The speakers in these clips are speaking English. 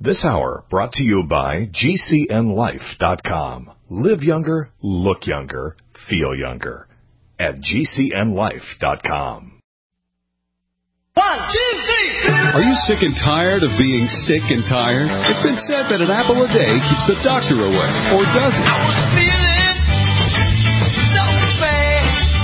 This hour brought to you by GCNLife.com. Live younger, look younger, feel younger at GCNLife.com. 1, 2, 3. Are you sick and tired of being sick and tired? It's been said that an apple a day keeps the doctor away, or does it? I was feeling so bad.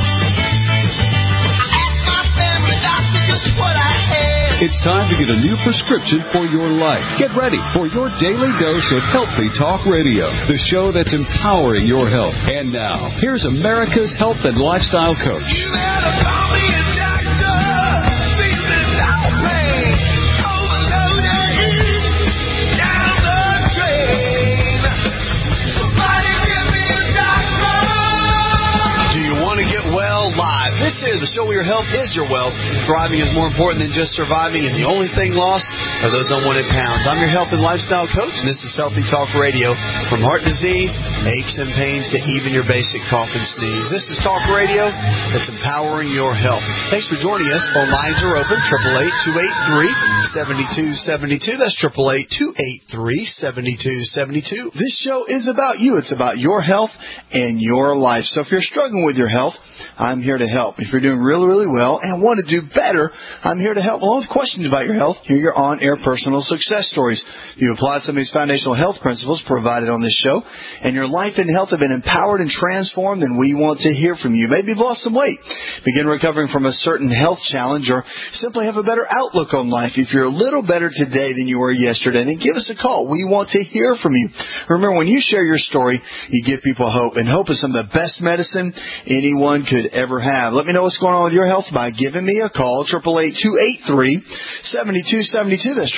I asked my family doctor just what I had. It's time to get a new prescription for your life. Get ready for your daily dose of Healthy Talk Radio, the show that's empowering your health. And now, here's America's health and lifestyle coach. You better call me a doctor. Feeling no pain. Overloaded. Down the drain. Somebody give me a doctor. Do you want to get well live? This is the show where your health is your wealth. Thriving is more important than just surviving, and the only thing lost are those unwanted pounds. I'm your health and lifestyle coach, and this is Healthy Talk Radio. From heart disease, aches and pains, to even your basic cough and sneeze. This is Talk Radio that's empowering your health. Thanks for joining us. Phone lines are open, 888-283-7272. That's 888-283-7272. This show is about you. It's about your health and your life. So if you're struggling with your health, I'm here to help. If you're doing really, really well and want to do better, I'm here to help. Along with questions about your health, hear your on-air personal success stories. You applied some of these foundational health principles provided on this show, and your life and health have been empowered and transformed, then we want to hear from you. Maybe you've lost some weight, begin recovering from a certain health challenge, or simply have a better outlook on life. If you're a little better today than you were yesterday, then give us a call. We want to hear from you. Remember, when you share your story, you give people hope, and hope is some of the best medicine anyone could ever have. Let me know what's going on with your health by giving me a call, 888-283-7272. That's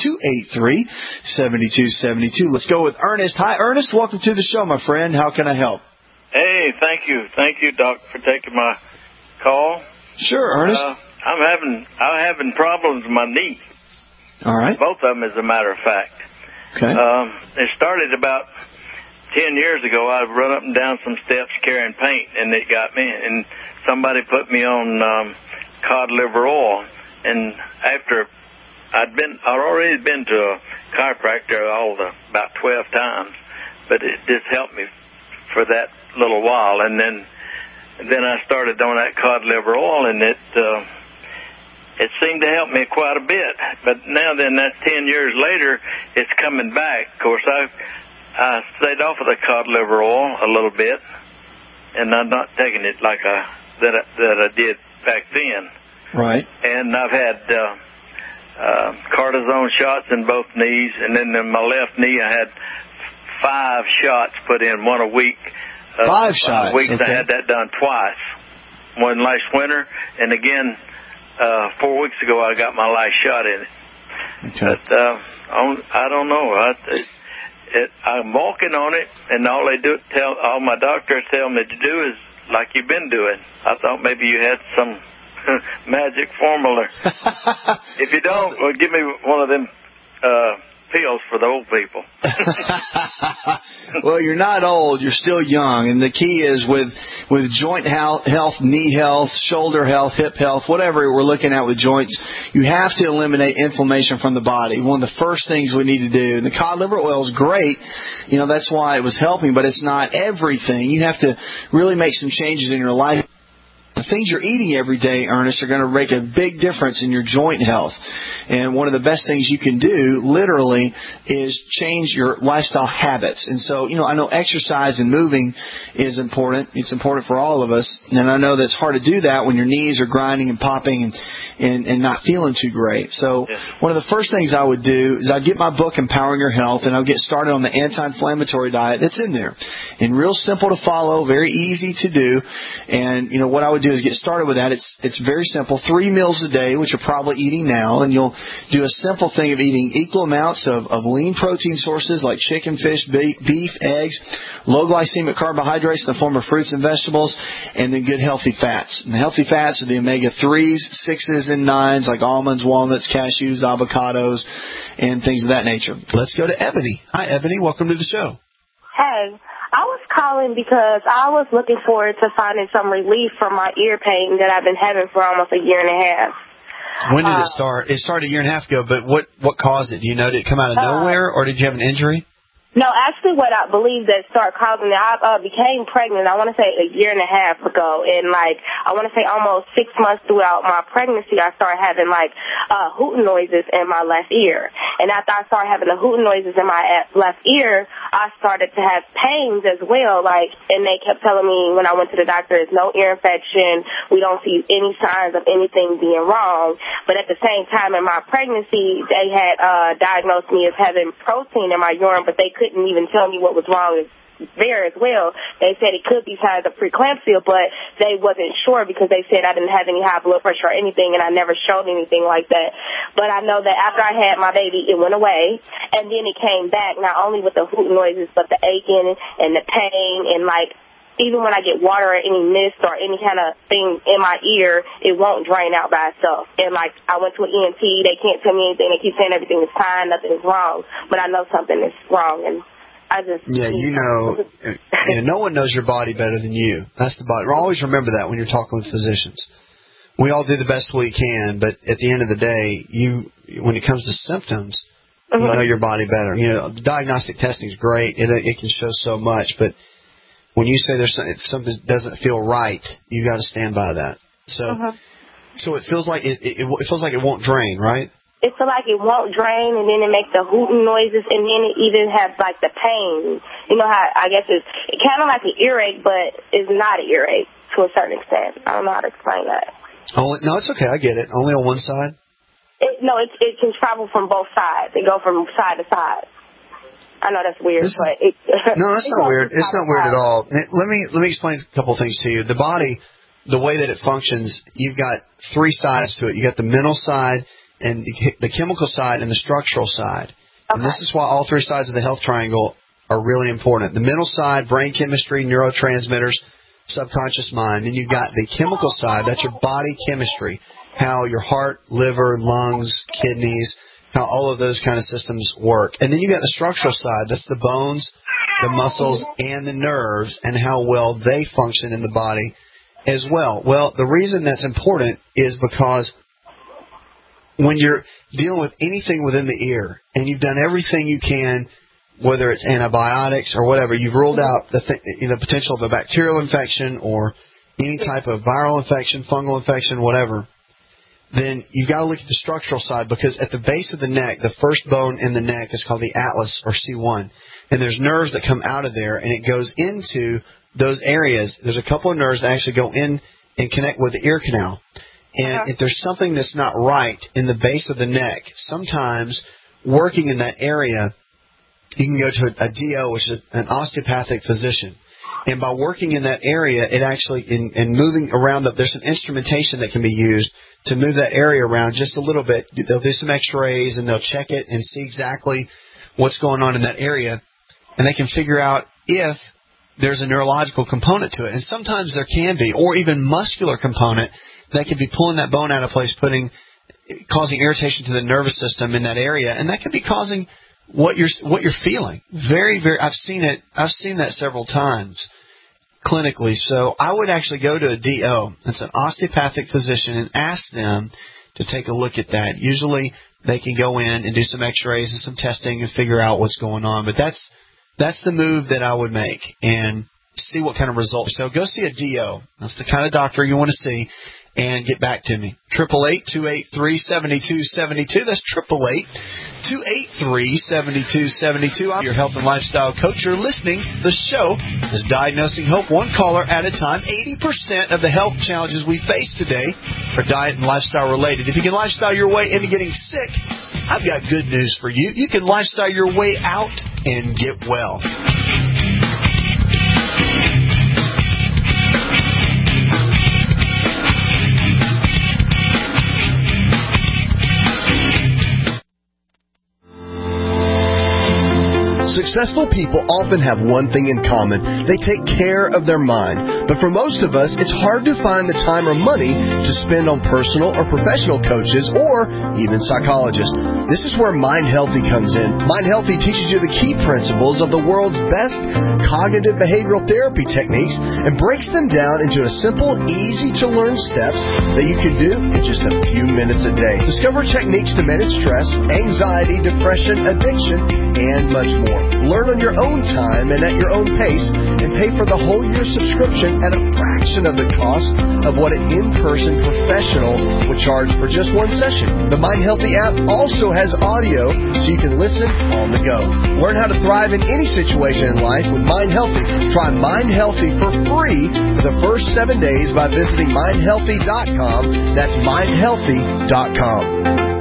888-283-7272. Let's go with Ernest. Hi, Ernest. Welcome to the show, my friend. How can I help? Hey, thank you. Thank you, Doc, for taking my call. Sure, Ernest. I'm having problems with my knee. All right. Both of them, as a matter of fact. Okay. It started about 10 years ago. I'd run up and down some steps carrying paint, and it got me. And somebody put me on cod liver oil. And after I'd already been to a chiropractor about 12 times, but it just helped me for that little while. And then I started on that cod liver oil, and it seemed to help me quite a bit. But now then, that's 10 years later, it's coming back. Of course, I stayed off of the cod liver oil a little bit, and I'm not taking it like that I did back then. Right. And I've had cortisone shots in both knees, and then in my left knee I had 5 shots put in, one a week. 5 shots? Weeks. Okay. I had that done twice. One last winter, and again 4 weeks ago I got my last shot in it. Okay. But I don't know. I'm walking on it, and all my doctors tell me to do is like you've been doing. I thought maybe you had some magic formula. If you don't, well, give me one of them pills for the old people. Well, you're not old. You're still young. And the key is with joint health, knee health, shoulder health, hip health, whatever we're looking at with joints, you have to eliminate inflammation from the body. One of the first things we need to do. And the cod liver oil is great. That's why it was helping, but it's not everything. You have to really make some changes in your life. The things you're eating every day, Ernest, are going to make a big difference in your joint health. And one of the best things you can do, literally, is change your lifestyle habits. And so, I know exercise and moving is important. It's important for all of us. And I know that it's hard to do that when your knees are grinding and popping and not feeling too great. So one of the first things I would do is I'd get my book, Empowering Your Health, and I'll get started on the anti-inflammatory diet that's in there. And real simple to follow, very easy to do. And, what I would do is get started with that. It's very simple. 3 meals a day, which you're probably eating now, and you'll do a simple thing of eating equal amounts of lean protein sources like chicken, fish, beef, eggs, low glycemic carbohydrates in the form of fruits and vegetables, and then good healthy fats. And the healthy fats are the omega-3s, 6s, and 9s like almonds, walnuts, cashews, avocados, and things of that nature. Let's go to Ebony. Hi, Ebony. Welcome to the show. Hey. I was calling because I was looking forward to finding some relief from my ear pain that I've been having for almost a year and a half. When did it start? It started a year and a half ago, but what caused it? Do you know? Did it come out of nowhere, or did you have an injury? No, actually what I believe that started causing it, I became pregnant, I want to say a year and a half ago, and I want to say almost 6 months throughout my pregnancy, I started having hooting noises in my left ear. And after I started having the hooting noises in my left ear, I started to have pains as well, and they kept telling me when I went to the doctor, there's no ear infection, we don't see any signs of anything being wrong. But at the same time in my pregnancy, they had diagnosed me as having protein in my urine, but they couldn't even tell me what was wrong there as well. They said it could be signs of preeclampsia, but they wasn't sure because they said I didn't have any high blood pressure or anything, and I never showed anything like that. But I know that after I had my baby, it went away, and then it came back, not only with the hooting noises, but the aching and the pain, and even when I get water or any mist or any kind of thing in my ear, it won't drain out by itself. And I went to an ENT, they can't tell me anything. They keep saying everything is fine, nothing is wrong, but I know something is wrong, and I just... Yeah, no one knows your body better than you. That's the body. Always remember that when you're talking with physicians. We all do the best we can, but at the end of the day, when it comes to symptoms, you know your body better. Diagnostic testing is great. It can show so much, but when you say there's something that doesn't feel right, you got to stand by that. So it feels like it feels like it won't drain, right? It feels like it won't drain, and then it makes the hooting noises, and then it even has the pain. You know how I guess it's kind of like an earache, but it's not an earache to a certain extent. I don't know how to explain that. No, it's okay. I get it. Only on one side. It can travel from both sides. It go from side to side. I know that's weird, but no, that's not weird. It's not weird at all. Let me explain a couple of things to you. The body, the way that it functions, you've got three sides to it. You got the mental side, and the chemical side, and the structural side. Okay. And this is why all three sides of the health triangle are really important. The mental side, brain chemistry, neurotransmitters, subconscious mind. Then you've got the chemical side. That's your body chemistry, how your heart, liver, lungs, kidneys, how all of those kind of systems work. And then you got the structural side. That's the bones, the muscles, and the nerves, and how well they function in the body as well. Well, the reason that's important is because when you're dealing with anything within the ear, and you've done everything you can, whether it's antibiotics or whatever, you've ruled out the potential of a bacterial infection or any type of viral infection, fungal infection, whatever, then you've got to look at the structural side, because at the base of the neck, the first bone in the neck is called the atlas, or C1. And there's nerves that come out of there, and it goes into those areas. There's a couple of nerves that actually go in and connect with the ear canal. And if there's something that's not right in the base of the neck, sometimes working in that area, you can go to a DO, which is an osteopathic physician. And by working in that area, it actually, in moving around, there's some instrumentation that can be used to move that area around just a little bit. They'll do some x-rays, and they'll check it and see exactly what's going on in that area. And they can figure out if there's a neurological component to it. And sometimes there can be, or even muscular component that could be pulling that bone out of place, causing irritation to the nervous system in that area. And that could be causing what you're feeling. Very, very, I've seen that several times clinically. So I would actually go to a DO, that's an osteopathic physician, and ask them to take a look at that. Usually they can go in and do some x-rays and some testing and figure out what's going on. But that's the move that I would make, and see what kind of results. So go see a DO. That's the kind of doctor you want to see, and get back to me. 888-283-7272. That's 888-283-7272. I'm your health and lifestyle coach. You're listening. The show is Diagnosing Hope, one caller at a time. 80% of the health challenges we face today are diet and lifestyle related. If you can lifestyle your way into getting sick, I've got good news for you. You can lifestyle your way out and get well. Successful people often have one thing in common. They take care of their mind. But for most of us, it's hard to find the time or money to spend on personal or professional coaches or even psychologists. This is where Mind Healthy comes in. Mind Healthy teaches you the key principles of the world's best cognitive behavioral therapy techniques and breaks them down into a simple, easy-to-learn steps that you can do in just a few minutes a day. Discover techniques to manage stress, anxiety, depression, addiction, and much more. Learn on your own time and at your own pace, and pay for the whole year subscription at a fraction of the cost of what an in-person professional would charge for just one session. The Mind Healthy app also has audio so you can listen on the go. Learn how to thrive in any situation in life with Mind Healthy. Try Mind Healthy for free for the first 7 days by visiting mindhealthy.com. That's mindhealthy.com.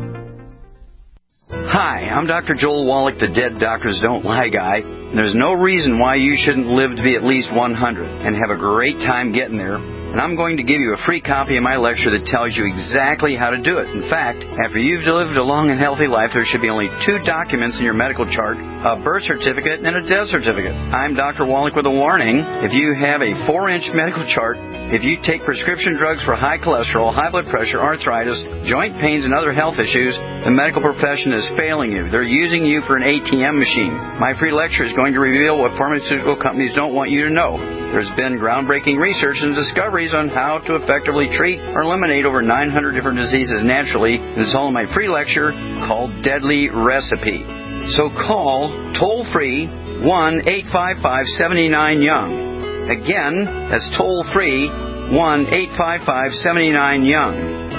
Hi, I'm Dr. Joel Wallach, the Dead Doctors Don't Lie guy. And there's no reason why you shouldn't live to be at least 100 and have a great time getting there. And I'm going to give you a free copy of my lecture that tells you exactly how to do it. In fact, after you've lived a long and healthy life, there should be only 2 documents in your medical chart, a birth certificate and a death certificate. I'm Dr. Wallach with a warning. If you have a 4-inch medical chart, if you take prescription drugs for high cholesterol, high blood pressure, arthritis, joint pains, and other health issues, the medical profession is failing you. They're using you for an ATM machine. My free lecture is going to reveal what pharmaceutical companies don't want you to know. There's been groundbreaking research and discoveries on how to effectively treat or eliminate over 900 different diseases naturally. And it's all in my free lecture called Deadly Recipe. So call toll-free 1-855-79-YOUNG. Again, that's toll-free 1-855-79-YOUNG.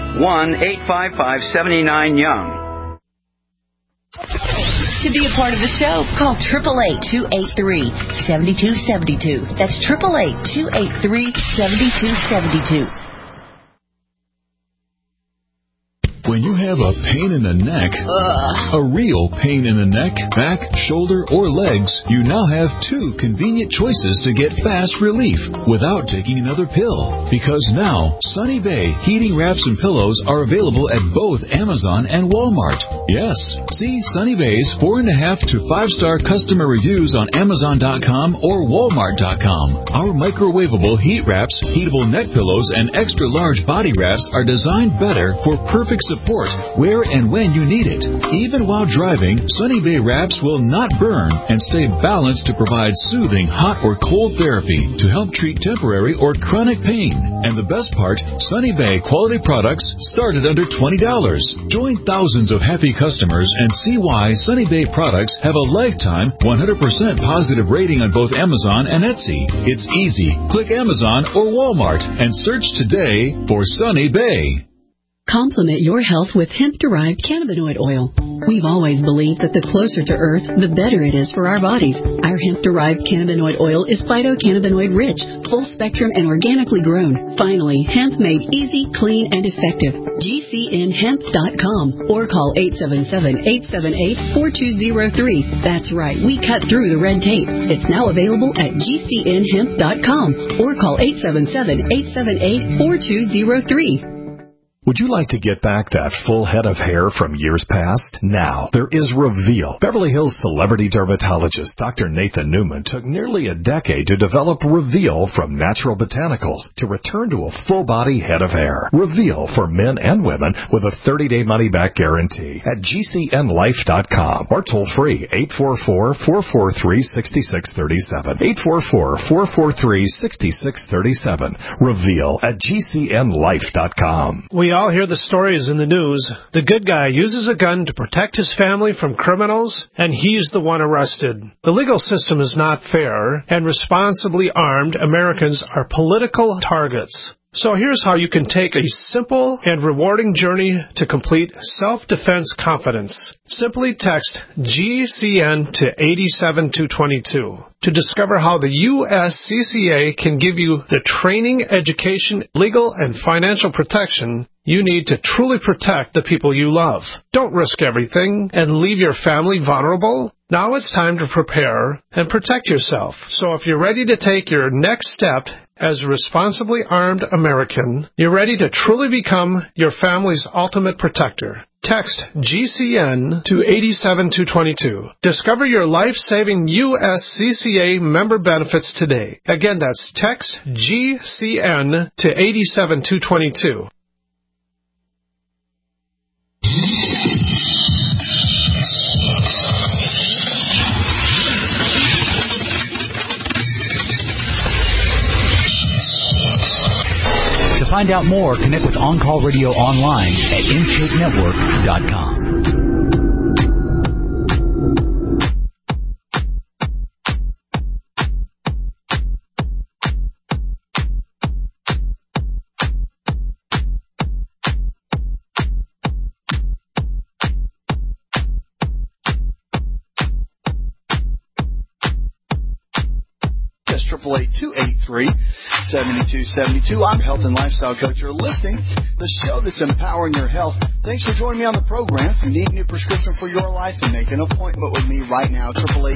1-855-79-YOUNG. To be a part of the show, call 888-283-7272. That's 888-283-7272. When you have a pain in the neck, a real pain in the neck, back, shoulder, or legs, you now have 2 convenient choices to get fast relief without taking another pill. Because now, Sunny Bay heating wraps and pillows are available at both Amazon and Walmart. Yes, see Sunny Bay's 4.5 to 5-star customer reviews on Amazon.com or Walmart.com. Our microwavable heat wraps, heatable neck pillows, and extra large body wraps are designed better for perfect support where and when you need it. Even while driving, Sunny Bay wraps will not burn and stay balanced to provide soothing hot or cold therapy to help treat temporary or chronic pain. And the best part, Sunny Bay quality products start at under $20. Join thousands of happy customers and see why Sunny Bay products have a lifetime 100% positive rating on both Amazon and Etsy. It's easy. Click Amazon or Walmart and search today for Sunny Bay. Complement your health with hemp-derived cannabinoid oil. We've always believed that the closer to Earth, the better it is for our bodies. Our hemp-derived cannabinoid oil is phytocannabinoid-rich, full-spectrum, and organically grown. Finally, hemp made easy, clean, and effective. GCNhemp.com or call 877-878-4203. That's right, we cut through the red tape. It's now available at GCNhemp.com or call 877-878-4203. Would you like to get back that full head of hair from years past? Now, there is Reveal. Beverly Hills celebrity dermatologist Dr. Nathan Newman took nearly a decade to develop Reveal from natural botanicals to return to a full-body head of hair. Reveal for men and women with a 30-day money-back guarantee at GCNlife.com or toll-free 844-443-6637. 844-443-6637. Reveal at GCNlife.com. We all hear the stories in the news. The good guy uses a gun to protect his family from criminals, and he's the one arrested. The legal system is not fair, and responsibly armed Americans are political targets. So here's how you can take a simple and rewarding journey to complete self-defense confidence. Simply text GCN to 87222 to discover how the USCCA can give you the training, education, legal, and financial protection you need to truly protect the people you love. Don't risk everything and leave your family vulnerable. Now it's time to prepare and protect yourself. So if you're ready to take your next step as a responsibly armed American, you're ready to truly become your family's ultimate protector. Text GCN to 87222. Discover your life-saving USCCA member benefits today. Again, that's text GCN to 87222. To find out more, connect with On Call Radio online at InShapeNetwork.com. That's 888-283-7272. I'm health and lifestyle coach. You're listening to the show that's empowering your health. Thanks for joining me on the program. If you need a new prescription for your life, then make an appointment with me right now.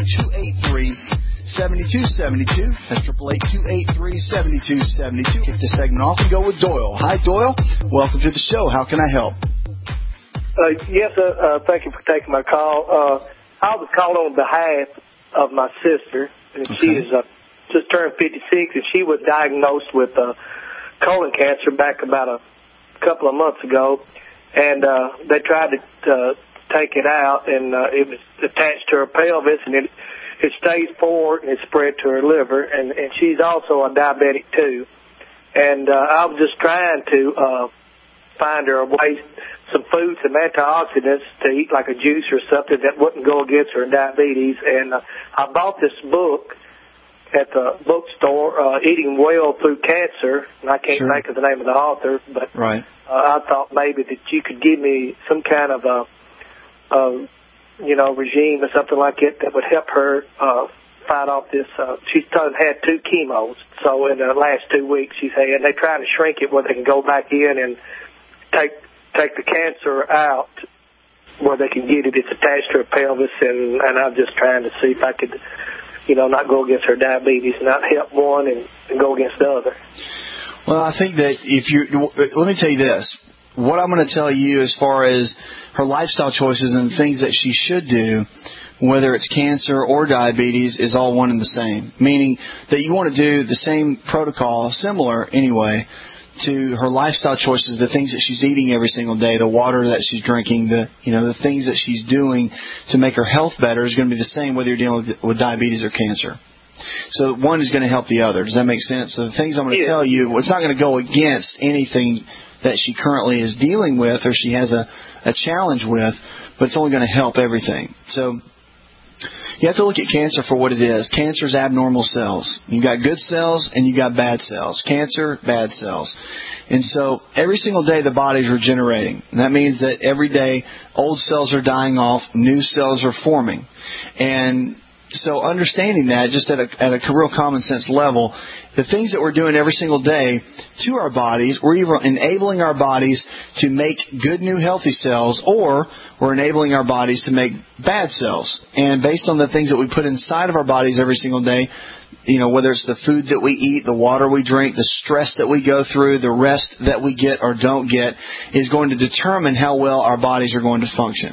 888-283-7272. That's 888-283-7272. Kick this segment off and go with Doyle. Hi, Doyle. Welcome to the show. How can I help? Yes, thank you for taking my call. I was calling on behalf of my sister, and she is just turned 56, and she was diagnosed with colon cancer back about a couple of months ago, and they tried to take it out, and it was attached to her pelvis, and it's stage 4, and it spread to her liver, and she's also a diabetic too. And I was just trying to find her a way, some food, some antioxidants to eat, like a juice or something that wouldn't go against her diabetes. And I bought this book at the bookstore, Eating Well Through Cancer, and I can't think of the name of the author, but I thought maybe that you could give me some kind of a regime or something like it that would help her fight off this. She's had 2 chemos, so in the last 2 weeks she's had, and they're trying to shrink it where they can go back in and take the cancer out where they can get it. It's attached to her pelvis, and I'm just trying to see if I could, not go against her diabetes, not help one and go against the other. Well, I think that let me tell you this. What I'm going to tell you as far as her lifestyle choices and things that she should do, whether it's cancer or diabetes, is all one and the same. Meaning that you want to do the same protocol, similar anyway, to her lifestyle choices, the things that she's eating every single day, the water that she's drinking, the things that she's doing to make her health better is going to be the same whether you're dealing with diabetes or cancer. So one is going to help the other. Does that make sense? So the things I'm going to tell you, it's not going to go against anything that she currently is dealing with or she has a challenge with, but it's only going to help everything. So you have to look at cancer for what it is. Cancer is abnormal cells. You've got good cells and you've got bad cells. Cancer, bad cells. And so every single day the body's regenerating. And that means that every day old cells are dying off, new cells are forming. And so understanding that just at a real common sense level, the things that we're doing every single day to our bodies, we're either enabling our bodies to make good new healthy cells, or we're enabling our bodies to make bad cells. And based on the things that we put inside of our bodies every single day, whether it's the food that we eat, the water we drink, the stress that we go through, the rest that we get or don't get, is going to determine how well our bodies are going to function.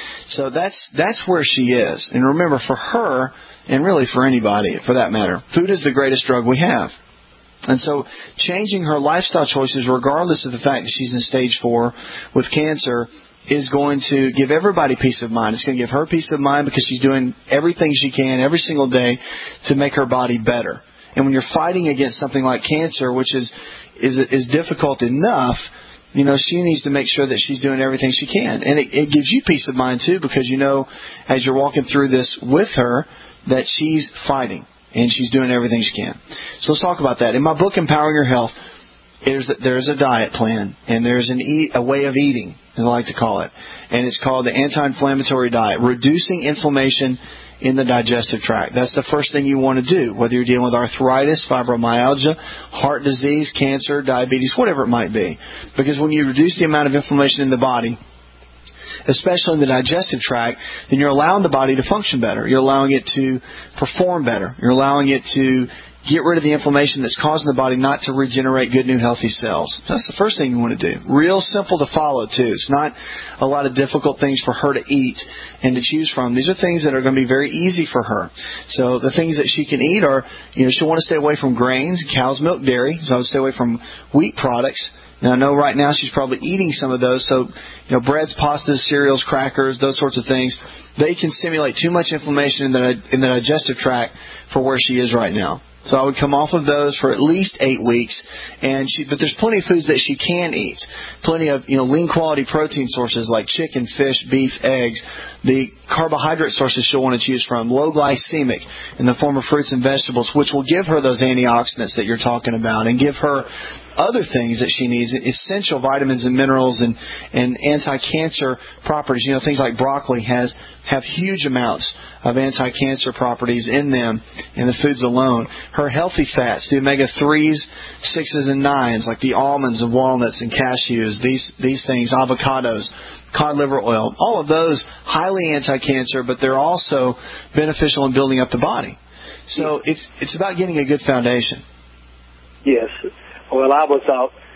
So that's where she is. And remember, for her, and really for anybody, for that matter, food is the greatest drug we have. And so changing her lifestyle choices, regardless of the fact that she's in stage 4 with cancer, is going to give everybody peace of mind. It's going to give her peace of mind because she's doing everything she can every single day to make her body better. And when you're fighting against something like cancer, which is difficult enough, she needs to make sure that she's doing everything she can. And it gives you peace of mind, too, because as you're walking through this with her, that she's fighting and she's doing everything she can. So let's talk about that. In my book, Empowering Your Health, there's a diet plan, and there's a way of eating, as I like to call it. And it's called the anti-inflammatory diet, reducing inflammation in the digestive tract. That's the first thing you want to do, whether you're dealing with arthritis, fibromyalgia, heart disease, cancer, diabetes, whatever it might be. Because when you reduce the amount of inflammation in the body, especially in the digestive tract, then you're allowing the body to function better. You're allowing it to perform better. You're allowing it to get rid of the inflammation that's causing the body not to regenerate good, new, healthy cells. That's the first thing you want to do. Real simple to follow, too. It's not a lot of difficult things for her to eat and to choose from. These are things that are going to be very easy for her. So the things that she can eat are, she'll want to stay away from grains, cow's milk, dairy. So I would stay away from wheat products. Now, I know right now she's probably eating some of those. So, breads, pastas, cereals, crackers, those sorts of things, they can stimulate too much inflammation in the digestive tract for where she is right now. So I would come off of those for at least 8 weeks, but there's plenty of foods that she can eat. Plenty of lean quality protein sources like chicken, fish, beef, eggs. The carbohydrate sources she'll want to choose from, low glycemic in the form of fruits and vegetables, which will give her those antioxidants that you're talking about and give her other things that she needs, essential vitamins and minerals and anti-cancer properties. Things like broccoli have huge amounts of anti-cancer properties in them in the foods alone. Her healthy fats, the omega-3s, 6s, and 9s, like the almonds and walnuts and cashews, these things, avocados, cod liver oil, all of those highly anti-cancer, but they're also beneficial in building up the body. So it's about getting a good foundation. Yes. Well, I was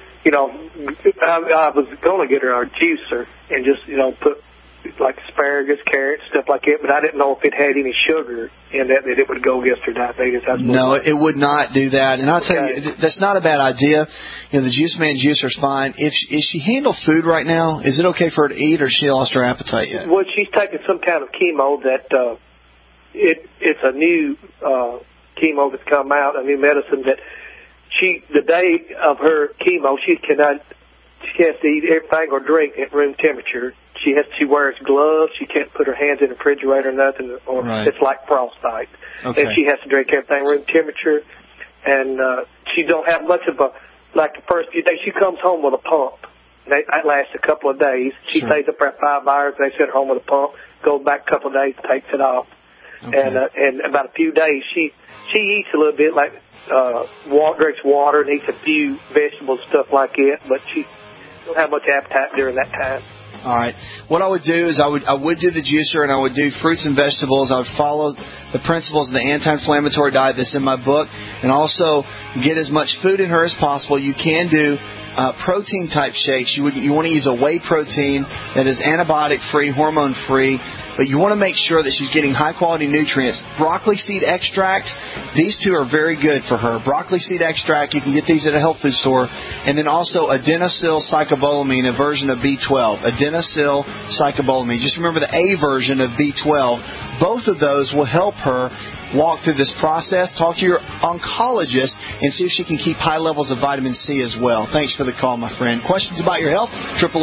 I was going to get her a juicer and just, put like asparagus, carrots, stuff like that, but I didn't know if it had any sugar in that it would go against her diabetes. No, it would not do that. And I'll tell you, that's not a bad idea. The Juice Man juicer is fine. If she handle food right now, is it okay for her to eat, or has she lost her appetite yet? Well, she's taking some kind of chemo that it's a new chemo that's come out, a new medicine that the day of her chemo, she has to eat everything or drink at room temperature. She wears gloves. She can't put her hands in the refrigerator or nothing, or It's like frostbite. Okay. And she has to drink everything room temperature. And she don't have much of like the first few days. She comes home with a pump. That lasts a couple of days. She stays up there 5 hours. They send her home with a pump. Goes back a couple of days, takes it off. Okay. And about a few days, she eats a little bit, like drinks water and eats a few vegetables, stuff like that, but she don't have much appetite during that time. All right. What I would do is I would do the juicer, and I would do fruits and vegetables. I would follow the principles of the anti-inflammatory diet that's in my book, and also get as much food in her as possible. You can do protein-type shakes. You want to use a whey protein that is antibiotic-free, hormone-free, but you want to make sure that she's getting high-quality nutrients. Broccoli seed extract, these two are very good for her. Broccoli seed extract, you can get these at a health food store. And then also adenosyl cyclobolamine, a version of B12. Adenosyl cyclobolamine. Just remember the A version of B12. Both of those will help her walk through this process. Talk to your oncologist and see if she can keep high levels of vitamin C as well. Thanks for the call, my friend. Questions about your health?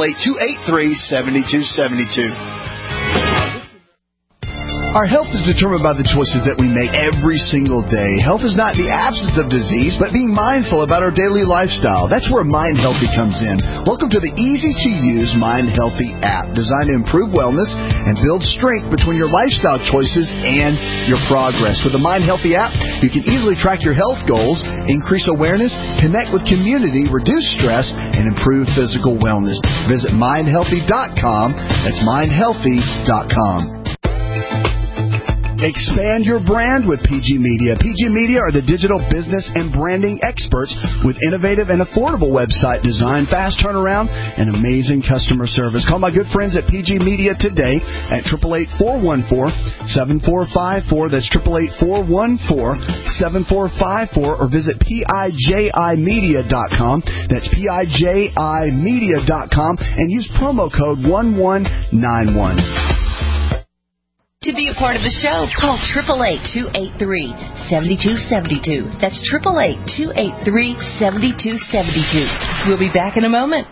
888-283-7272. Our health is determined by the choices that we make every single day. Health is not the absence of disease, but being mindful about our daily lifestyle. That's where Mind Healthy comes in. Welcome to the easy-to-use Mind Healthy app, designed to improve wellness and build strength between your lifestyle choices and your progress. With the Mind Healthy app, you can easily track your health goals, increase awareness, connect with community, reduce stress, and improve physical wellness. Visit mindhealthy.com. That's mindhealthy.com. Expand your brand with PG Media. PG Media are the digital business and branding experts with innovative and affordable website design, fast turnaround, and amazing customer service. Call my good friends at PG Media today at 888-414-7454. That's 888-414-7454, or visit PIJImedia.com. That's PIJImedia.com, and use promo code 1191. To be a part of the show, call 888-283-7272. That's 888-283-7272. We'll be back in a moment.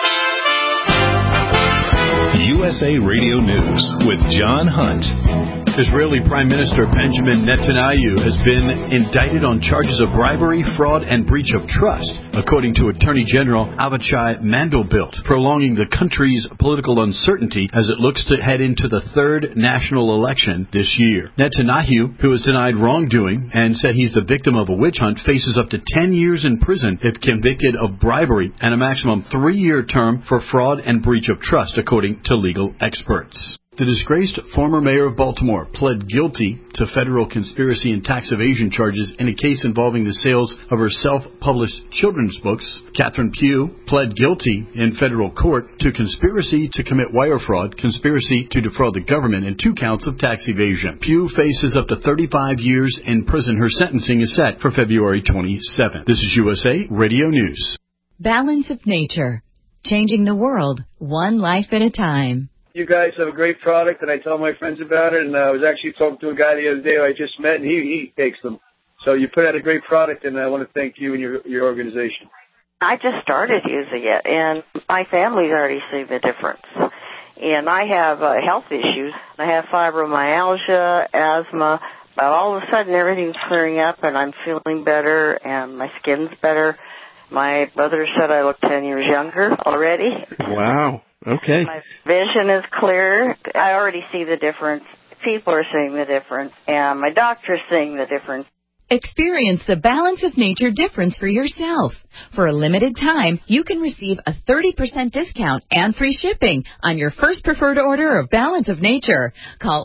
USA Radio News with John Hunt. Israeli Prime Minister Benjamin Netanyahu has been indicted on charges of bribery, fraud, and breach of trust, according to Attorney General Avichai Mandelblit, prolonging the country's political uncertainty as it looks to head into the third national election this year. Netanyahu, who has denied wrongdoing and said he's the victim of a witch hunt, faces up to 10 years in prison if convicted of bribery and a maximum 3-year term for fraud and breach of trust, according to legal experts. The disgraced former mayor of Baltimore pled guilty to federal conspiracy and tax evasion charges in a case involving the sales of her self-published children's books. Catherine Pugh pled guilty in federal court to conspiracy to commit wire fraud, conspiracy to defraud the government, and 2 counts of tax evasion. Pugh faces up to 35 years in prison. Her sentencing is set for February 27th. This is USA Radio News. Balance of Nature. Changing the world, one life at a time. You guys have a great product, and I tell my friends about it, and I was actually talking to a guy the other day who I just met, and he takes them. So you put out a great product, and I want to thank you and your organization. I just started using it, and my family's already seen the difference. And I have health issues. I have fibromyalgia, asthma, but all of a sudden everything's clearing up, and I'm feeling better, and my skin's better. My brother said I look 10 years younger already. Wow. Okay. My vision is clear. I already see the difference. People are seeing the difference, and my doctor's seeing the difference. Experience the Balance of Nature difference for yourself. For a limited time, you can receive a 30% discount and free shipping on your first preferred order of Balance of Nature. Call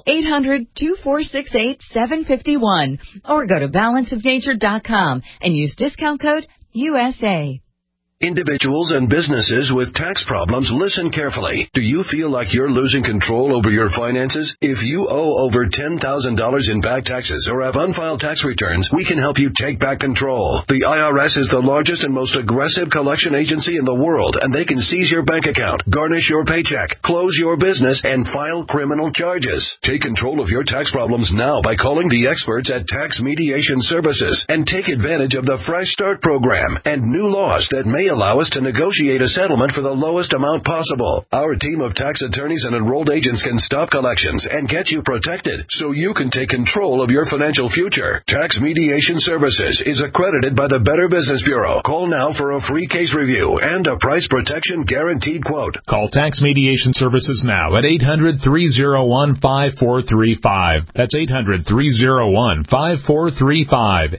800-2468-751 or go to balanceofnature.com and use discount code USA. Individuals and businesses with tax problems, listen carefully. Do you feel like you're losing control over your finances? If you owe over $10,000 in back taxes or have unfiled tax returns, we can help you take back control. The IRS is the largest and most aggressive collection agency in the world, and they can seize your bank account, garnish your paycheck, close your business, and file criminal charges. Take control of your tax problems now by calling the experts at Tax Mediation Services and take advantage of the Fresh Start program and new laws that may allow us to negotiate a settlement for the lowest amount possible. Our team of tax attorneys and enrolled agents can stop collections and get you protected so you can take control of your financial future. Tax Mediation Services is accredited by the Better Business Bureau. Call now for a free case review and a price protection guaranteed quote. Call Tax Mediation Services now at 800-301-5435. That's 800-301-5435.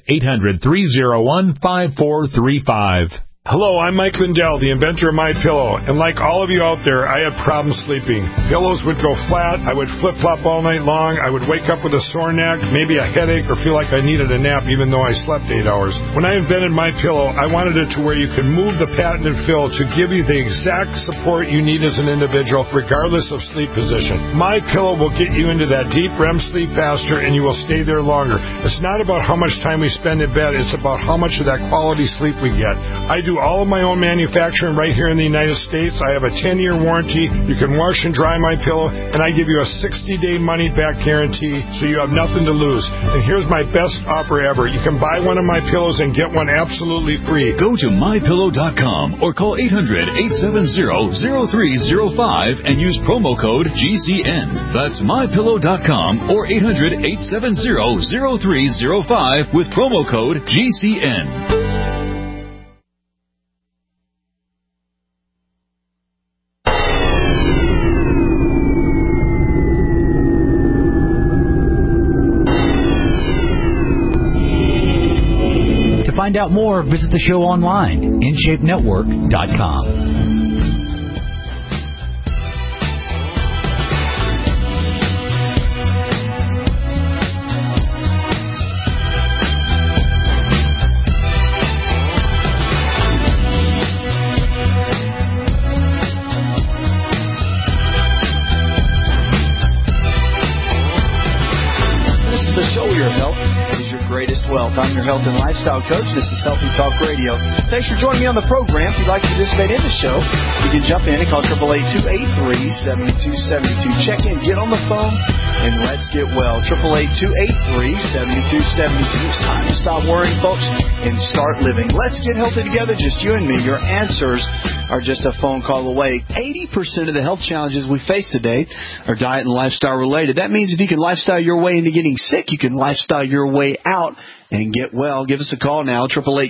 800-301-5435. Hello, I'm Mike Lindell, the inventor of MyPillow, and like all of you out there, I had problems sleeping. Pillows would go flat, I would flip-flop all night long, I would wake up with a sore neck, maybe a headache, or feel like I needed a nap even though I slept 8 hours. When I invented MyPillow, I wanted it to where you could move the patented fill to give you the exact support you need as an individual, regardless of sleep position. MyPillow will get you into that deep REM sleep faster, and you will stay there longer. It's not about how much time we spend in bed, it's about how much of that quality sleep we get. I do all of my own manufacturing right here in the United States. I have a 10-year warranty. You can wash and dry my pillow, and I give you a 60-day money-back guarantee, so you have nothing to lose. And here's my best offer ever. You can buy one of my pillows and get one absolutely free. Go to mypillow.com or call 800-870-0305 and use promo code GCN. That's mypillow.com or 800-870-0305 with promo code GCN. To find out more, visit the show online, InShapeNetwork.com. I'm your health and lifestyle coach. This is Healthy Talk Radio. Thanks for joining me on the program. If you'd like to participate in the show, you can jump in and call 888-283-7272. Check in, get on the phone, and let's get well. 888-283-7272. It's time to stop worrying, folks, and start living. Let's get healthy together, just you and me. Your answers are just a phone call away. 80% of the health challenges we face today are diet and lifestyle related. That means if you can lifestyle your way into getting sick, you can lifestyle your way out and get well. Give us a call now,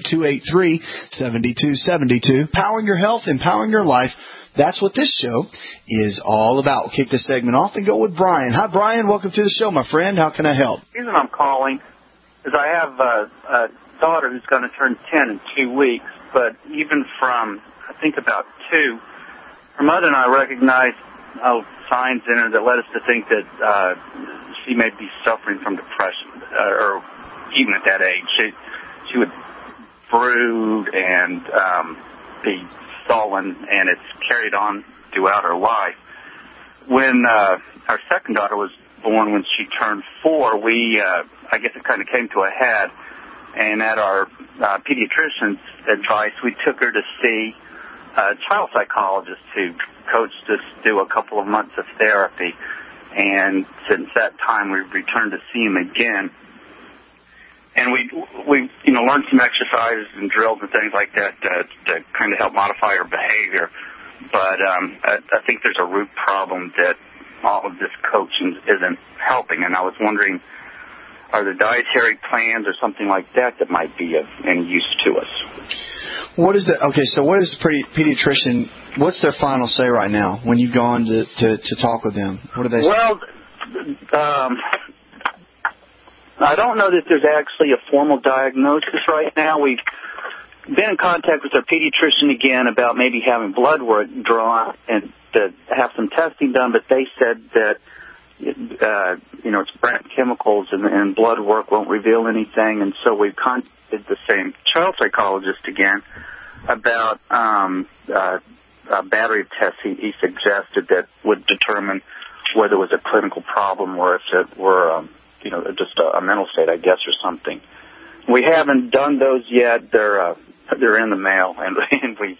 888-283-7272. Powering your health, empowering your life. That's what this show is all about. We'll kick this segment off and go with Brian. Hi, Brian. Welcome to the show, my friend. How can I help? The reason I'm calling is I have a daughter who's going to turn 10 in 2 weeks, but even from, I think, about 2, her mother and I recognized signs in her that led us to think that she may be suffering from depression, or even at that age. She would brood and be sullen, and it's carried on throughout her life. When our second daughter was born, when she turned 4, I guess it kind of came to a head, and at our pediatrician's advice, we took her to see a child psychologist who coached us through a couple of months of therapy, and since that time, we've returned to see him again. And we learned some exercises and drills and things like that to kind of help modify her behavior. But I think there's a root problem that all of this coaching isn't helping. And I was wondering, are there dietary plans or something like that that might be of any use to us? What is so what is the pediatrician, what's their final say right now when you've gone to talk with them? What do they say? Well, I don't know that there's actually a formal diagnosis right now. We've been in contact with our pediatrician again about maybe having blood work drawn and to have some testing done, but they said that, it's brand chemicals and blood work won't reveal anything, and so we've contacted the same child psychologist again about a battery of tests he suggested that would determine whether it was a clinical problem or if it were just a mental state, I guess, or something. We haven't done those yet. They're in the mail, and we've,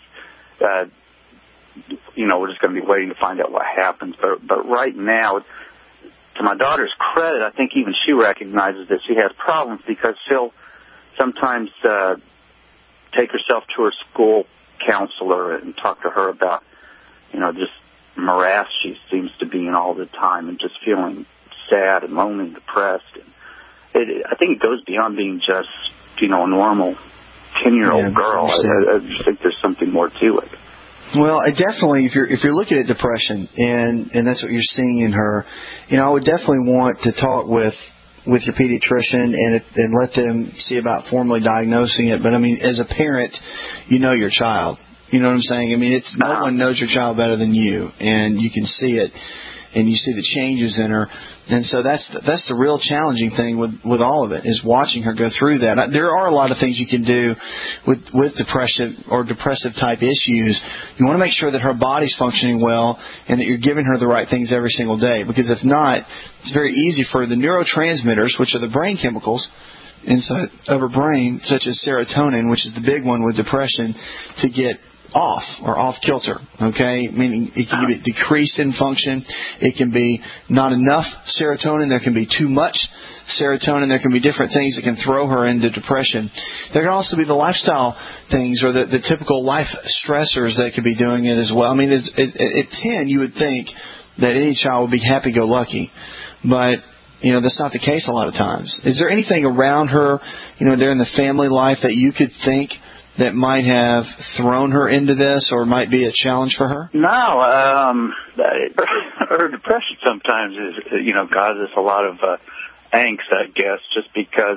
we're just going to be waiting to find out what happens. But right now, to my daughter's credit, I think even she recognizes that she has problems because she'll sometimes take herself to her school counselor and talk to her about, just morass she seems to be in all the time and just feeling sad and lonely and depressed. I think it goes beyond being just, a normal 10-year-old girl. I just think there's something more to it. Well, I definitely, if you're looking at depression and that's what you're seeing in her, I would definitely want to talk with your pediatrician and let them see about formally diagnosing it. But I mean, as a parent, your child. You know what I'm saying? I mean, no one knows your child better than you, and you can see it, and you see the changes in her. And so that's the real challenging thing with all of it, is watching her go through that. There are a lot of things you can do with depression or depressive type issues. You want to make sure that her body's functioning well and that you're giving her the right things every single day. Because if not, it's very easy for the neurotransmitters, which are the brain chemicals inside of her brain, such as serotonin, which is the big one with depression, to get off or off kilter, okay? Meaning it can be decreased in function. It can be not enough serotonin. There can be too much serotonin. There can be different things that can throw her into depression. There can also be the lifestyle things or the typical life stressors that could be doing it as well. I mean, at 10, you would think that any child would be happy-go-lucky, but that's not the case a lot of times. Is there anything around her, there in the family life that you could think that might have thrown her into this or might be a challenge for her? No, her depression sometimes causes a lot of angst, I guess, just because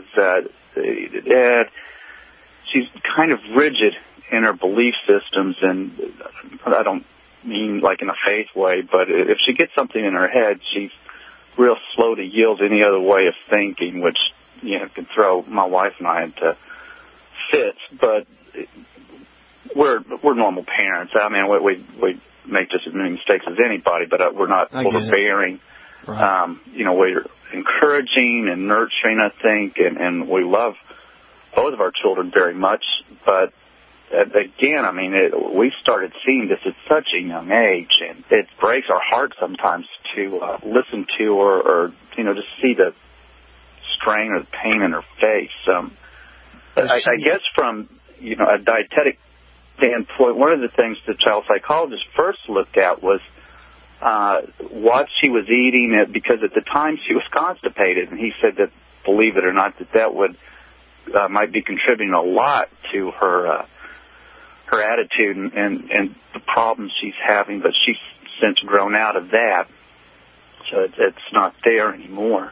she's kind of rigid in her belief systems, and I don't mean like in a faith way, but if she gets something in her head, she's real slow to yield any other way of thinking, which can throw my wife and I into fits. But we're normal parents. I mean, we make just as many mistakes as anybody, but we're not overbearing. Right. We're encouraging and nurturing, I think, and we love both of our children very much. But again, I mean, we started seeing this at such a young age, and it breaks our heart sometimes to listen to or just see the strain or the pain in her face. I guess from, a dietetic standpoint, one of the things the child psychologist first looked at was what she was eating, because at the time she was constipated, and he said that, believe it or not, that would might be contributing a lot to her attitude and the problems she's having, but she's since grown out of that, so it's not there anymore.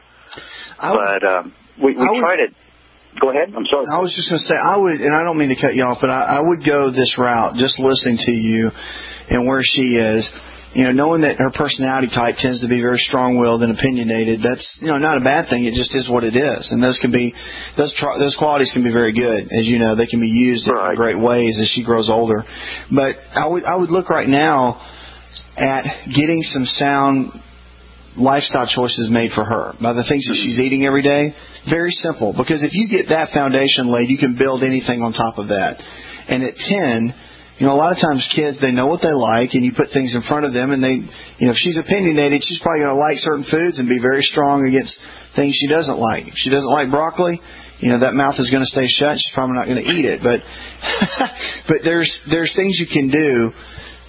We try to... Go ahead. I'm sorry. I was just going to say, I would, and I don't mean to cut you off, but I would go this route, just listening to you and where she is. Knowing that her personality type tends to be very strong-willed and opinionated, that's not a bad thing. It just is what it is, and those qualities can be very good, as you know. They can be used in great ways as she grows older. But I would look right now at getting some sound lifestyle choices made for her by the things that she's eating every day. Very simple, because if you get that foundation laid, you can build anything on top of that. And at 10. A lot of times kids, they know what they like, and you put things in front of them, and they, if she's opinionated, she's probably going to like certain foods and be very strong against things she doesn't like. If she doesn't like broccoli, that mouth is going to stay shut. She's probably not going to eat it. But there's things you can do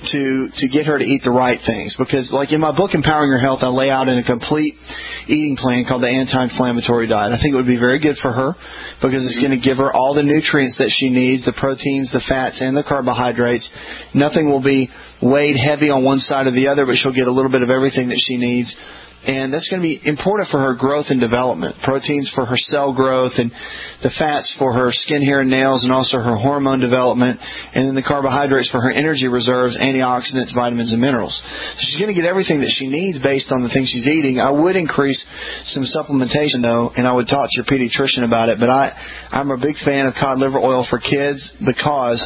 to get her to eat the right things. Because like in my book, Empowering Your Health, I lay out in a complete eating plan called the anti-inflammatory diet. I think it would be very good for her because it's going to give her all the nutrients that she needs, the proteins, the fats, and the carbohydrates. Nothing will be weighed heavy on one side or the other, but she'll get a little bit of everything that she needs. And that's going to be important for her growth and development. Proteins for her cell growth, and the fats for her skin, hair, and nails, and also her hormone development. And then the carbohydrates for her energy reserves, antioxidants, vitamins, and minerals. So she's going to get everything that she needs based on the things she's eating. I would increase some supplementation, though, and I would talk to your pediatrician about it. But I'm a big fan of cod liver oil for kids because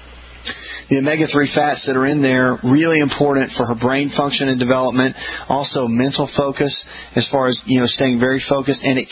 the omega-3 fats that are in there, really important for her brain function and development. Also mental focus, as far as, staying very focused. And it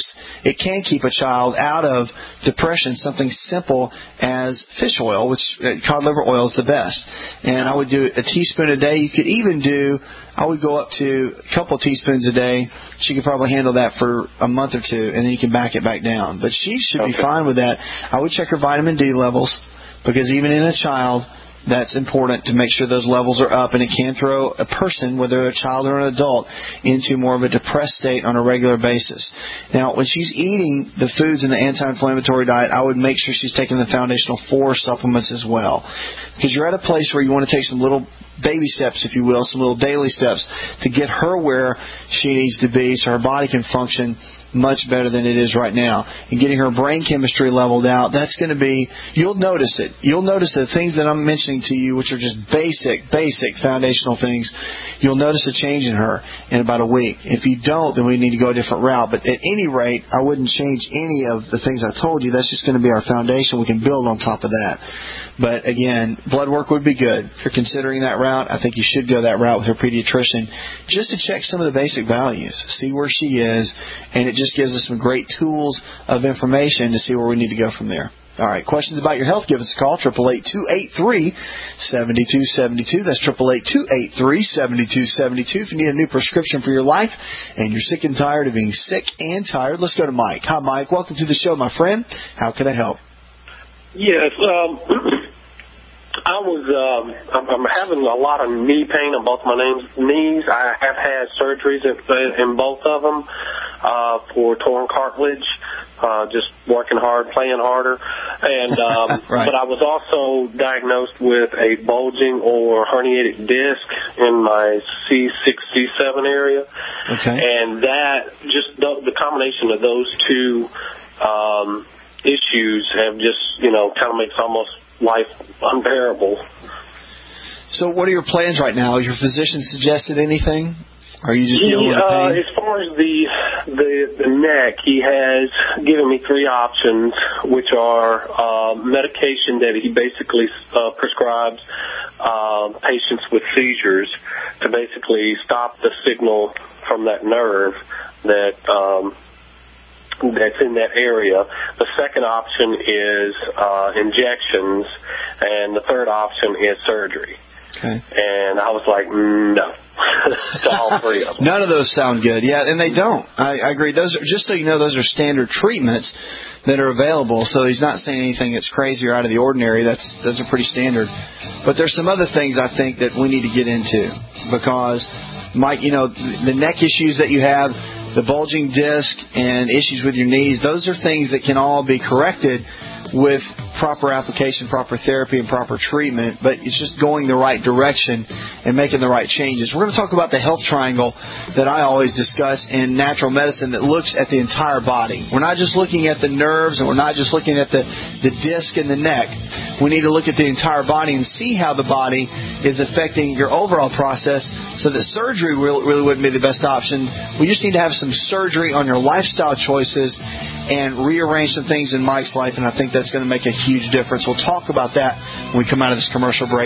can keep a child out of depression. Something simple as fish oil, which cod liver oil is the best. And I would do a teaspoon a day. You could even I would go up to a couple teaspoons a day. She could probably handle that for a month or two, and then you can back it back down. But she should be fine with that. I would check her vitamin D levels, because even in a child, that's important to make sure those levels are up, and it can throw a person, whether a child or an adult, into more of a depressed state on a regular basis. Now, when she's eating the foods in the anti-inflammatory diet, I would make sure she's taking the foundational 4 supplements as well, because you're at a place where you want to take some little baby steps, if you will, some little daily steps to get her where she needs to be so her body can function much better than it is right now. And getting her brain chemistry leveled out, that's going to be, you'll notice it. You'll notice the things that I'm mentioning to you, which are just basic foundational things, you'll notice a change in her in about a week. If you don't, then we need to go a different route. But at any rate, I wouldn't change any of the things I told you. That's just going to be our foundation. We can build on top of that. But again, blood work would be good. If you're considering that route, I think you should go that route with your pediatrician just to check some of the basic values, see where she is, and it just gives us some great tools of information to see where we need to go from there. All right, questions about your health, give us a call, 888-283-7272. That's 888-283-7272. If you need a new prescription for your life and you're sick and tired of being sick and tired, let's go to Mike. Hi, Mike. Welcome to the show, my friend. How can I help? Yes, I'm having a lot of knee pain on both my knees. I have had surgeries in both of them for torn cartilage, just working hard, playing harder. And right. But I was also diagnosed with a bulging or herniated disc in my C6, C7 area. Okay. And that, just the combination of those two issues have just, kind of makes almost life unbearable. So what are your plans right now? Has your physician suggested anything? Or are you just dealing with pain? As far as the neck, he has given me 3 options, which are medication that he basically prescribes patients with seizures to basically stop the signal from that nerve that that's in that area. The second option is injections, and the third option is surgery. Okay. And I was like, no, to all three of them. None of those sound good. Yeah, and they don't. I agree. Those are, just so you know, those are standard treatments that are available. So he's not saying anything that's crazy or out of the ordinary. Those are pretty standard. But there's some other things I think that we need to get into because, Mike, you know, the neck issues that you have, the bulging disc and issues with your knees, those are things that can all be corrected with proper application, proper therapy, and proper treatment, but it's just going the right direction and making the right changes. We're going to talk about the health triangle that I always discuss in natural medicine that looks at the entire body. We're not just looking at the nerves, and we're not just looking at the disc and the neck. We need to look at the entire body and see how the body is affecting your overall process so that surgery really wouldn't be the best option. We just need to have some surgery on your lifestyle choices and rearrange some things in Mike's life, and I think that's going to make a huge difference. We'll talk about that when we come out of this commercial break.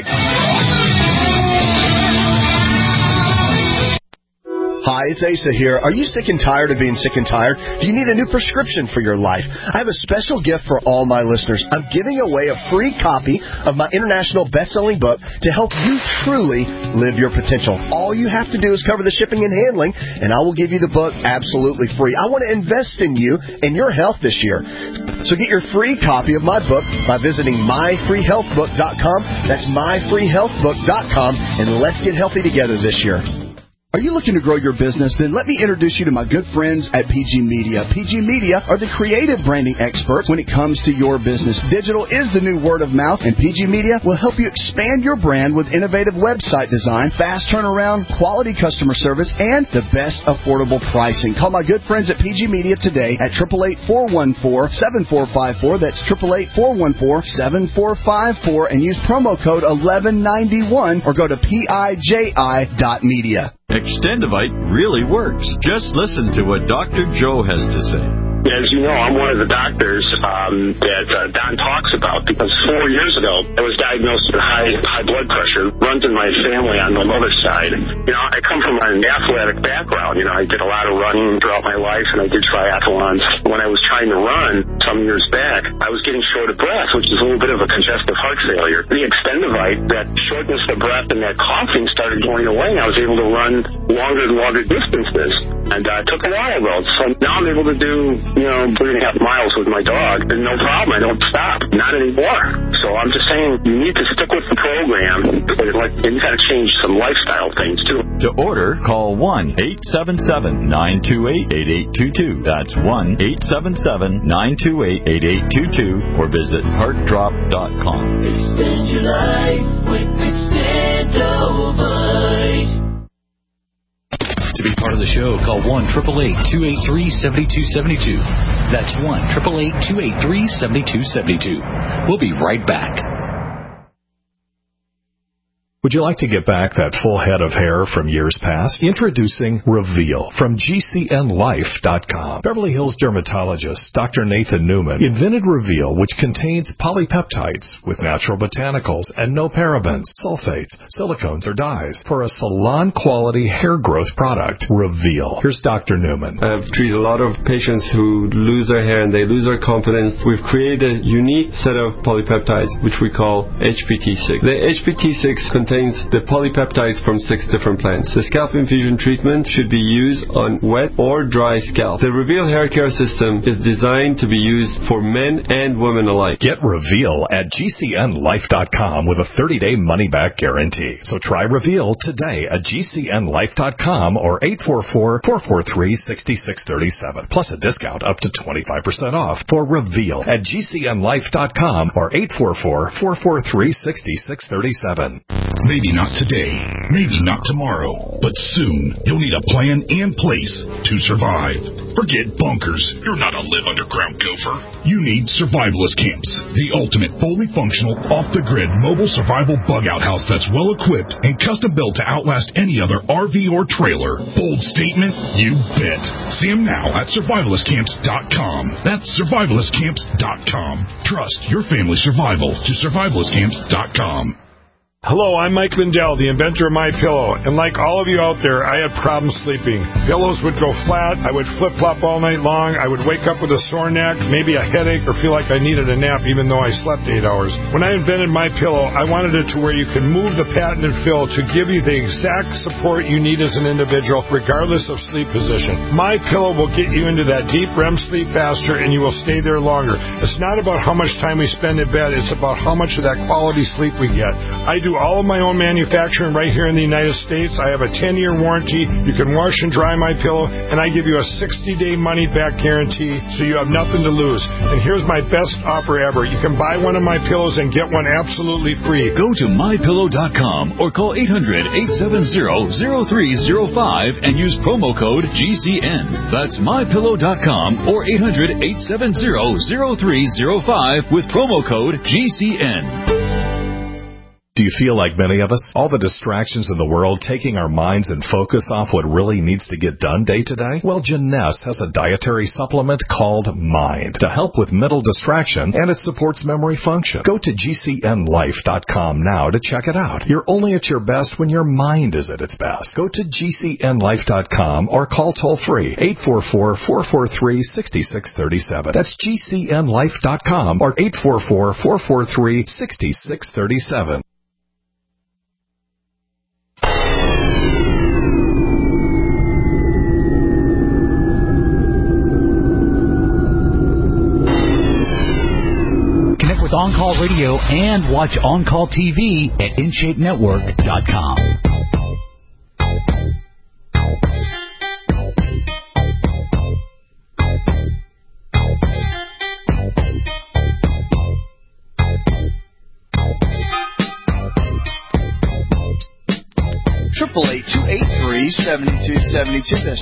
Hi, it's Asa here. Are you sick and tired of being sick and tired? Do you need a new prescription for your life? I have a special gift for all my listeners. I'm giving away a free copy of my international best-selling book to help you truly live your potential. All you have to do is cover the shipping and handling, and I will give you the book absolutely free. I want to invest in you and your health this year. So get your free copy of my book by visiting myfreehealthbook.com. That's myfreehealthbook.com, and let's get healthy together this year. Are you looking to grow your business? Then let me introduce you to my good friends at PG Media. PG Media are the creative branding experts when it comes to your business. Digital is the new word of mouth, and PG Media will help you expand your brand with innovative website design, fast turnaround, quality customer service, and the best affordable pricing. Call my good friends at PG Media today at 888-414-7454. That's 888-414-7454, and use promo code 1191 or go to PIJI.media. Extendivite really works. Just listen to what Dr. Joe has to say. As you know, I'm one of the doctors that Don talks about because 4 years ago I was diagnosed with high blood pressure. Runs in my family on my mother's side. You know, I come from an athletic background. You know, I did a lot of running throughout my life, and I did triathlons. When I was trying to run some years back, I was getting short of breath, which is a little bit of a congestive heart failure. The Extendivite, that shortness of breath and that coughing started going away. I was able to run longer and longer distances, and it took a while though. So now I'm able to do 3.5 miles with my dog, and no problem. I don't stop. Not anymore. So I'm just saying you need to stick with the program, but you got to change some lifestyle things too. To order, call 1-877-928-8822. That's 1-877-928-8822, or visit heartdrop.com. Extend your life with Extendivite. To be part of the show, call 1-888-283-7272. That's 1-888-283-7272. We'll be right back. Would you like to get back that full head of hair from years past? Introducing Reveal from GCNLife.com. Beverly Hills dermatologist Dr. Nathan Newman invented Reveal, which contains polypeptides with natural botanicals and no parabens, sulfates, silicones, or dyes for a salon-quality hair growth product. Reveal. Here's Dr. Newman. I've treated a lot of patients who lose their hair and they lose their confidence. We've created a unique set of polypeptides, which we call HPT6. The HPT6 contains the polypeptides from 6 different plants. The scalp infusion treatment should be used on wet or dry scalp. The Reveal hair care system is designed to be used for men and women alike. Get Reveal at GCNLife.com with a 30-day money-back guarantee. So try Reveal today at GCNLife.com or 844-443-6637. Plus a discount up to 25% off for Reveal at GCNLife.com or 844-443-6637. Maybe not today, maybe not tomorrow, but soon you'll need a plan in place to survive. Forget bunkers. You're not a live underground gopher. You need survivalist camps, the ultimate fully functional, off-the-grid mobile survival bug-out house that's well-equipped and custom-built to outlast any other RV or trailer. Bold statement? You bet. See them now at survivalistcamps.com. That's survivalistcamps.com. Trust your family's survival to survivalistcamps.com. Hello, I'm Mike Lindell, the inventor of MyPillow, and like all of you out there, I had problems sleeping. Pillows would go flat, I would flip-flop all night long, I would wake up with a sore neck, maybe a headache, or feel like I needed a nap even though I slept 8 hours. When I invented MyPillow, I wanted it to where you can move the patented fill to give you the exact support you need as an individual, regardless of sleep position. MyPillow will get you into that deep REM sleep faster, and you will stay there longer. It's not about how much time we spend in bed, it's about how much of that quality sleep we get. I do all of my own manufacturing right here in the United States. I have a 10-year warranty. You can wash and dry my pillow, and I give you a 60-day money-back guarantee, so you have nothing to lose. And here's my best offer ever. You can buy one of my pillows and get one absolutely free. Go to MyPillow.com or call 800-870-0305 and use promo code GCN. That's MyPillow.com or 800-870-0305 with promo code GCN. Do you feel like many of us? All the distractions in the world taking our minds and focus off what really needs to get done day to day? Well, Janess has a dietary supplement called Mind to help with mental distraction, and it supports memory function. Go to GCNlife.com now to check it out. You're only at your best when your mind is at its best. Go to GCNlife.com or call toll-free 844-443-6637. That's GCNlife.com or 844-443-6637. With On-Call Radio and watch On-Call TV at InShapeNetwork.com. 888-283-7272. That's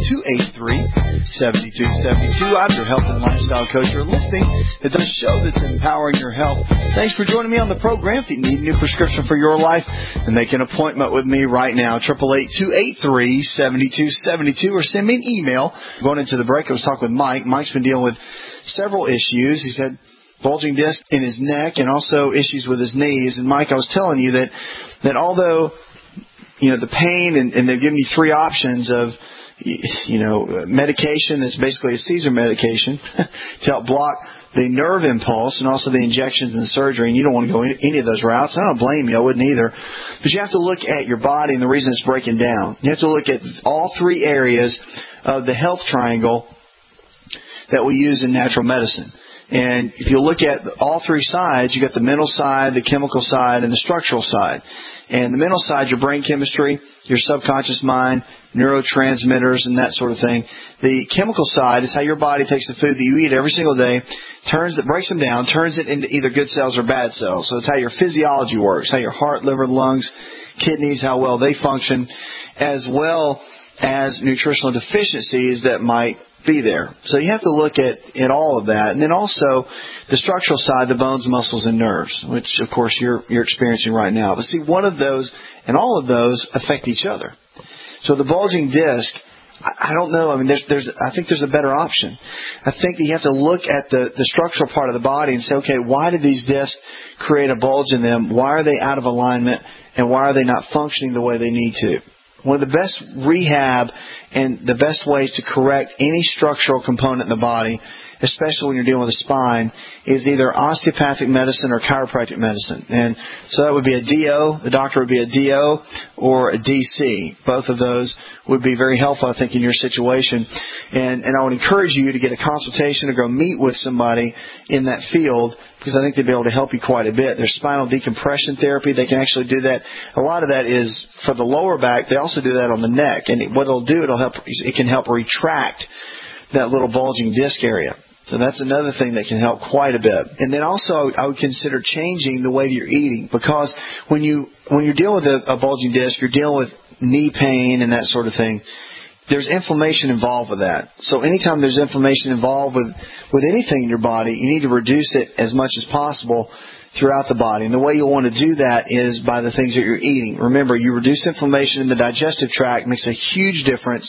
888-283-7272. I'm your health and lifestyle coach. You're listening to the show that's empowering your health. Thanks for joining me on the program. If you need a new prescription for your life, then make an appointment with me right now. 888-283-7272 or send me an email. Going into the break, I was talking with Mike. Mike's been dealing with several issues. He's had bulging disc in his neck and also issues with his knees. And Mike, I was telling you that although the pain, and they've given you three options of, medication that's basically a Caesar medication to help block the nerve impulse and also the injections and the surgery, and you don't want to go any of those routes. I don't blame you. I wouldn't either. But you have to look at your body and the reason it's breaking down. You have to look at all three areas of the health triangle that we use in natural medicine. And if you look at all three sides, you got the mental side, the chemical side, and the structural side. And the mental side, your brain chemistry, your subconscious mind, neurotransmitters, and that sort of thing. The chemical side is how your body takes the food that you eat every single day, breaks them down, turns it into either good cells or bad cells. So it's how your physiology works, how your heart, liver, lungs, kidneys, how well they function, as well as nutritional deficiencies that might be there. So you have to look at all of that. And then also the structural side, the bones, muscles, and nerves, which, of course, you're experiencing right now. But see, one of those and all of those affect each other. So the bulging disc, I don't know. I mean, I think there's a better option. I think that you have to look at the structural part of the body and say, okay, why did these discs create a bulge in them? Why are they out of alignment? And why are they not functioning the way they need to? One of the best rehab and the best ways to correct any structural component in the body, especially when you're dealing with the spine, is either osteopathic medicine or chiropractic medicine. And so that would be a DO. The doctor would be a DO or a DC. Both of those would be very helpful, I think, in your situation. And I would encourage you to get a consultation or go meet with somebody in that field, because I think they'd be able to help you quite a bit. There's spinal decompression therapy. They can actually do that. A lot of that is for the lower back. They also do that on the neck. And what it'll do, it can help retract that little bulging disc area. So that's another thing that can help quite a bit. And then also I would consider changing the way that you're eating, because when you're dealing with a bulging disc, you're dealing with knee pain and that sort of thing. There's inflammation involved with that. So anytime there's inflammation involved with anything in your body, you need to reduce it as much as possible throughout the body. And the way you'll want to do that is by the things that you're eating. Remember, you reduce inflammation in the digestive tract, makes a huge difference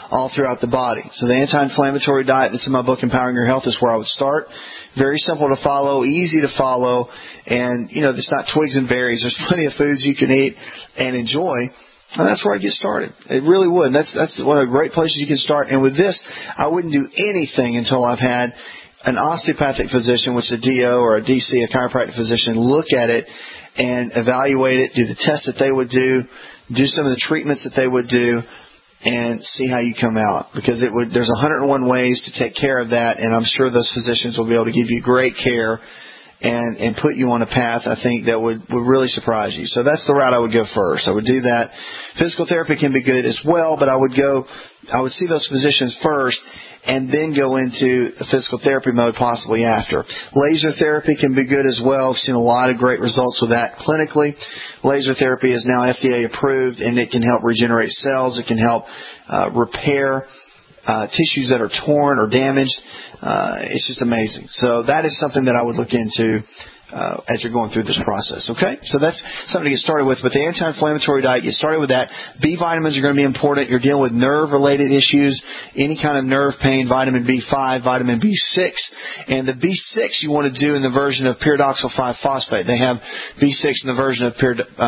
all throughout the body. So the anti-inflammatory diet that's in my book, Empowering Your Health, is where I would start. Very simple to follow, easy to follow, and, it's not twigs and berries. There's plenty of foods you can eat and enjoy. And that's where I get started. It really would. That's one of the great places you can start. And with this, I wouldn't do anything until I've had an osteopathic physician, which is a DO or a DC, a chiropractic physician, look at it and evaluate it, do the tests that they would do some of the treatments that they would do, and see how you come out. Because there's 101 ways to take care of that, and I'm sure those physicians will be able to give you great care and put you on a path, I think, that would really surprise you. So that's the route I would go first. I would do that. Physical therapy can be good as well, but I would see those physicians first and then go into a physical therapy mode possibly after. Laser therapy can be good as well. I've seen a lot of great results with that clinically. Laser therapy is now FDA approved, and it can help regenerate cells. It can help repair tissues that are torn or damaged. It's just amazing. So that is something that I would look into as you're going through this process. Okay? So that's something to get started with. But the anti-inflammatory diet, get started with that. B vitamins are going to be important. You're dealing with nerve-related issues, any kind of nerve pain, vitamin B5, vitamin B6. And the B6 you want to do in the version of pyridoxal 5-phosphate. They have B6 in the version of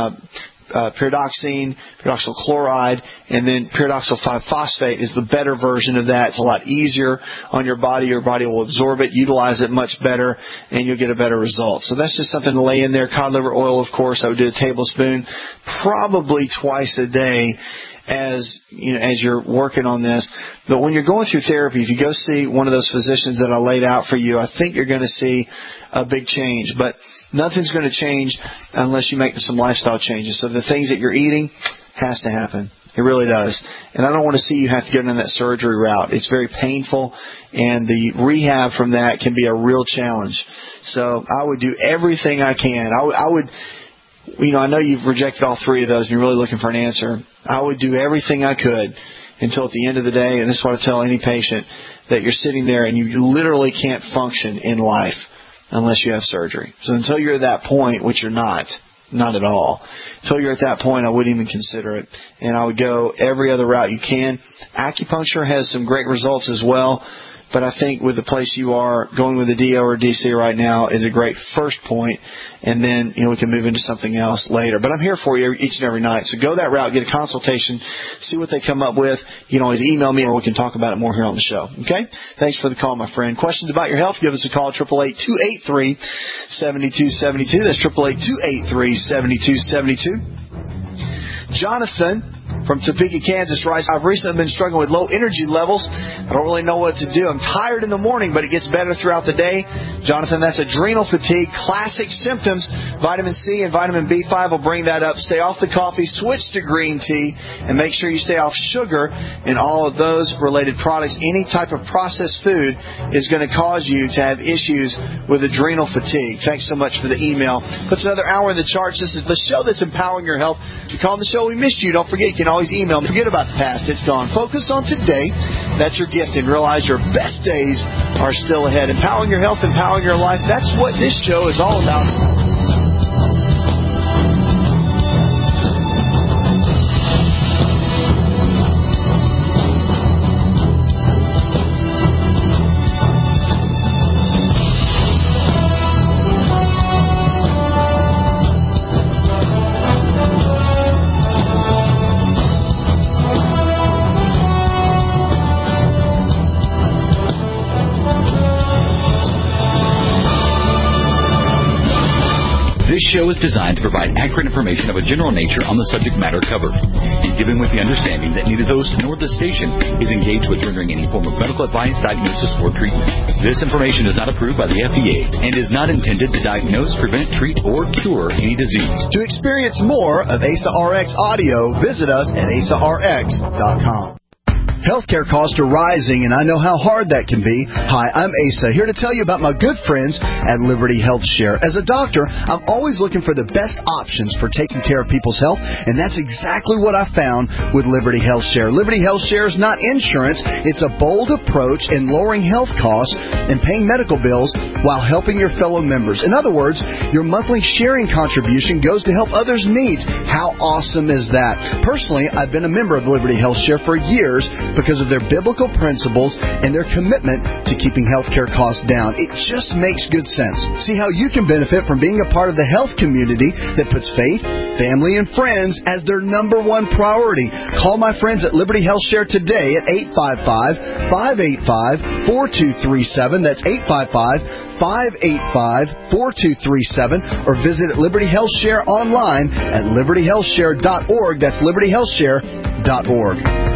pyridoxine, pyridoxal chloride, and then pyridoxal 5-phosphate is the better version of that. It's a lot easier on your body. Your body will absorb it, utilize it much better, and you'll get a better result. So that's just something to lay in there. Cod liver oil, of course, I would do a tablespoon probably twice a day as you're working on this. But when you're going through therapy, if you go see one of those physicians that I laid out for you, I think you're going to see a big change. But nothing's going to change unless you make some lifestyle changes. So the things that you're eating has to happen. It really does. And I don't want to see you have to go down that surgery route. It's very painful, and the rehab from that can be a real challenge. So I would do everything I can. I would, I know you've rejected all three of those and you're really looking for an answer. I would do everything I could until at the end of the day, and this is what I tell any patient, that you're sitting there and you literally can't function in life unless you have surgery. So until you're at that point, which you're not at all, until you're at that point, I wouldn't even consider it. And I would go every other route you can. Acupuncture has some great results as well, but I think with the place you are, going with a DO or DC right now is a great first point, and then we can move into something else later. But I'm here for you each and every night. So go that route, get a consultation, see what they come up with. You can always email me, or we can talk about it more here on the show. Okay? Thanks for the call, my friend. Questions about your health? Give us a call, 888-283-7272. That's 888-283-7272. Jonathan from Topeka, Kansas writes, I've recently been struggling with low energy levels. I don't really know what to do. I'm tired in the morning, but it gets better throughout the day. Jonathan, that's adrenal fatigue. Classic symptoms. Vitamin C and vitamin B5 will bring that up. Stay off the coffee. Switch to green tea. And make sure you stay off sugar and all of those related products. Any type of processed food is going to cause you to have issues with adrenal fatigue. Thanks so much for the email. Puts another hour in the charts. This is the show that's empowering your health. If you call the show, we missed you. Don't forget, you can always email me. Forget about the past. It's gone. Focus on today. That's your gift, and realize your best days are still ahead. Empowering your health, empowering your life. That's what this show is all about. This show is designed to provide accurate information of a general nature on the subject matter covered, and given with the understanding that neither the host nor the station is engaged with rendering any form of medical advice, diagnosis, or treatment. This information is not approved by the FDA and is not intended to diagnose, prevent, treat, or cure any disease. To experience more of ASA RX audio, visit us at asarx.com. Healthcare costs are rising, and I know how hard that can be. Hi, I'm Asa, here to tell you about my good friends at Liberty Health Share. As a doctor, I'm always looking for the best options for taking care of people's health, and that's exactly what I found with Liberty Health Share. Liberty Health Share is not insurance. It's a bold approach in lowering health costs and paying medical bills while helping your fellow members. In other words, your monthly sharing contribution goes to help others' needs. How awesome is that? Personally, I've been a member of Liberty Health Share for years, because of their biblical principles and their commitment to keeping healthcare costs down. It just makes good sense. See how you can benefit from being a part of the health community that puts faith, family, and friends as their number one priority. Call my friends at Liberty Health Share today at 855-585-4237. That's 855-585-4237, or visit Liberty Health Share online at libertyhealthshare.org. That's libertyhealthshare.org.